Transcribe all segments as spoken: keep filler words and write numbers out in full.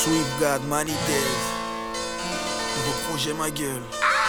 Swift God, Manny Dave. Nouveau projet ma gueule.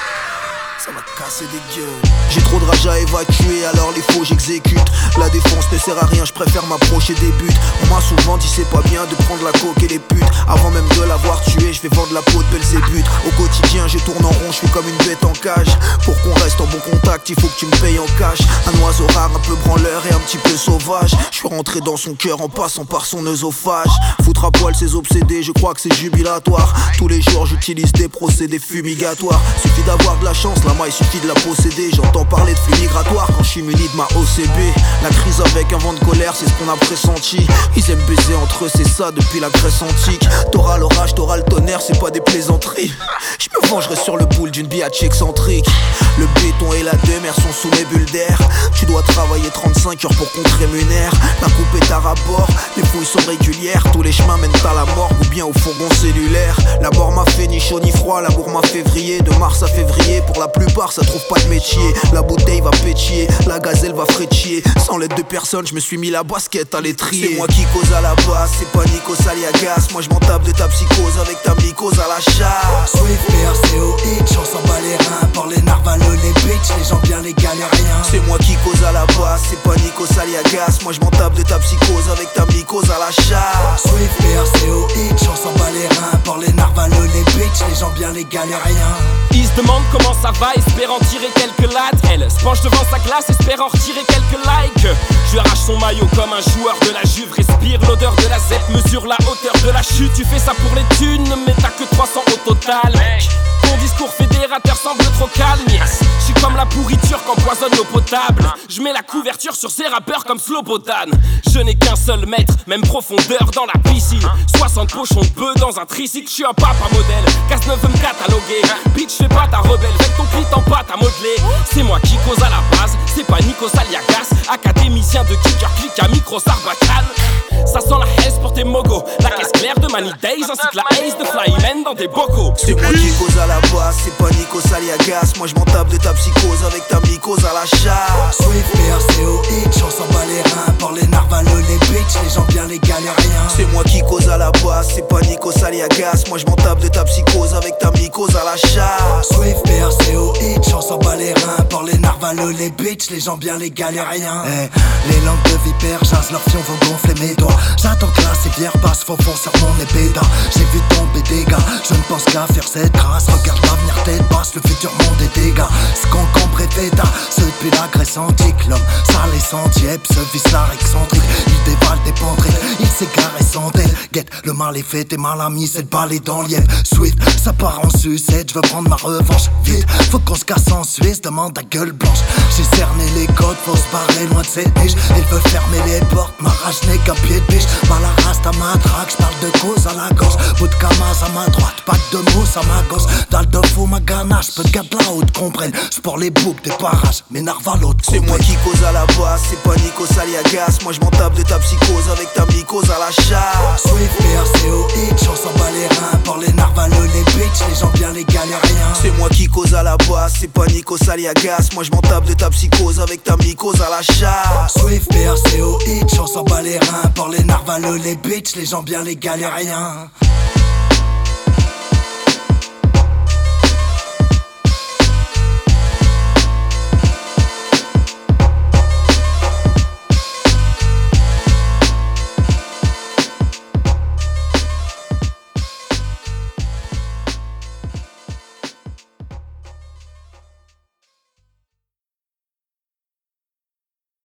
Ça m'a cassé des gueules. J'ai trop de rage à évacuer, alors les faux j'exécute. La défense ne sert à rien, je préfère m'approcher des buts. On m'a souvent dit c'est pas bien de prendre la coke et les putes. Avant même de l'avoir tué, je vais vendre la peau de Belzébuth. Au quotidien je tourne en rond, je suis comme une bête en cage. Pour qu'on reste en bon contact, il faut que tu me payes en cash. Un oiseau rare, un peu branleur et un petit peu sauvage. Je suis rentré dans son cœur en passant par son œsophage. Foutre à poil ses obsédés, je crois que c'est jubilatoire. Tous les jours j'utilise des procédés fumigatoires. Suffit d'avoir de la chance, la maille suffit de la posséder. J'entends parler de flux migratoire quand je suis muni de ma O C B. La crise avec un vent de colère, c'est ce qu'on a pressenti. Ils aiment baiser entre eux, c'est ça depuis la Grèce antique. T'auras l'orage, t'auras le tonnerre, c'est pas des plaisanteries. Je me vengerai sur le boule d'une biatch excentrique. Le béton et la demeure sont sous mes bulles d'air. Tu dois travailler trente-cinq heures pour qu'on te rémunère. La coupe est à rapport, les fouilles sont régulières. Tous les chemins mènent à la mort ou bien au fourgon cellulaire. La mort m'a fait ni chaud ni froid, l'amour m'a février. De mars à février, pour la plupart ça trouve pas de métier. La bouteille va pétiller, la gazelle va frétiller. Sans l'aide de personne, je me suis mis la basket à l'étrier. C'est moi qui cause à la base, c'est pas Nikos Aliagas. Moi je m'en tape de ta psychose avec ta mycose à la chasse. Swift, P R C O X, on s'en bat les reins. Par les narvals, les bitches, les gens bien les galériens. C'est moi qui cause à la base, c'est pas Nikos Aliagas. Moi je m'en tape de ta psychose avec ta mycose à la chasse. Swift, P R C O X, on s'en bat les reins. Par les narvals, les bitches, les gens bien les galériens. Il se demande comment ça va, espérant tirer quelques lattes. Elle se penche devant sa glace, espérant retirer quelques likes. Je lui arrache son maillot comme un joueur de la Juve. Respire l'odeur de la zep, mesure la hauteur de la chute. Tu fais ça pour les thunes, mais t'as que trois cents au total. Ton discours fédérateur semble trop calme, yes. Je suis comme la pourriture qu'empoisonne l'eau potable. Je mets la couverture sur ces rappeurs comme Slobodan. Je n'ai qu'un seul maître, même profondeur dans la piscine. Soixante pochons de bœufs dans un tricycle. Je suis un papa modèle, Casse-neuf veut me cataloguer. Bitch, fais pas ta rebelle, avec ton clit en pâte à modeler. C'est moi qui cause à la base, c'est pas Nikos Aliagas. Académicien de kicker, click à micro Sarbacane. Ça sent la haisse pour tes mogos. La caisse claire de Manny Days ainsi que la haze de Flyman dans des bocaux. C'est moi qui cause à la base, c'est pas Nikos Aliagas. Moi je m'en tape de ta psychose avec ta mycose à la chasse. Swift, P R C O X, on s'en bat les reins. Par les narvals, les bitches, les gens bien les galériens. C'est moi qui cause à la base, c'est pas Nikos Aliagas. Moi je m'en tape de ta psychose avec ta mycose à la chasse. Swift, P R C O X, on s'en bat les reins. Par les narvals, les bitches, les gens bien les galériens. Hey, les langues de vipère, chasse leurs fions vont gonfler mes doigts. J'attends que la civière passe faux fond sur mon épée d'art. J'ai vu tomber des gars, je ne pense qu'à faire cette grâce. Regarde l'avenir tête basse, le futur monde est dégâts. Ce concombre est feta, ce depuis la Grèce antique. L'homme sale et sentier, ce vice l'art excentrique. Il dévale des pentrées, il s'égare et sans tête. Guette, le mal est fait, t'es mal ami, c'est le balai dans l'Yep. Swift, ça part en sucette, je veux prendre ma revanche. Vite, faut qu'on se casse en Suisse, demande à gueule blanche. J'ai cerné les codes, faut se barrer loin de cette niche. Ils veulent fermer les portes, ma rage n'est qu'un pied de biche. Mal à raste à ma traque, j'parle de cause à la gorge. Bout de camas à ma droite, pack de mousse à ma gauche. Dalle de fou ma ganache, peu de gars de la haute comprennent. J'porte les boucs des parages, mais narval l'autre. C'est moi qui cause à la base, c'est pas Nikos Aliagas. Moi je m'en tape de ta psychose avec ta mycose à la chasse. Swift, P R C O X, on s'en bat les reins. Par les narvals, les bitches, les gens bien les galériens. C'est moi qui cause à la base, c'est pas Nikos Aliagas. Moi je m'en tape de ta psychose avec ta mycose à la chasse. Swift, P R C O X, on s'en bat les reins. Par les narvals, les bitches, les gens bien les galériens.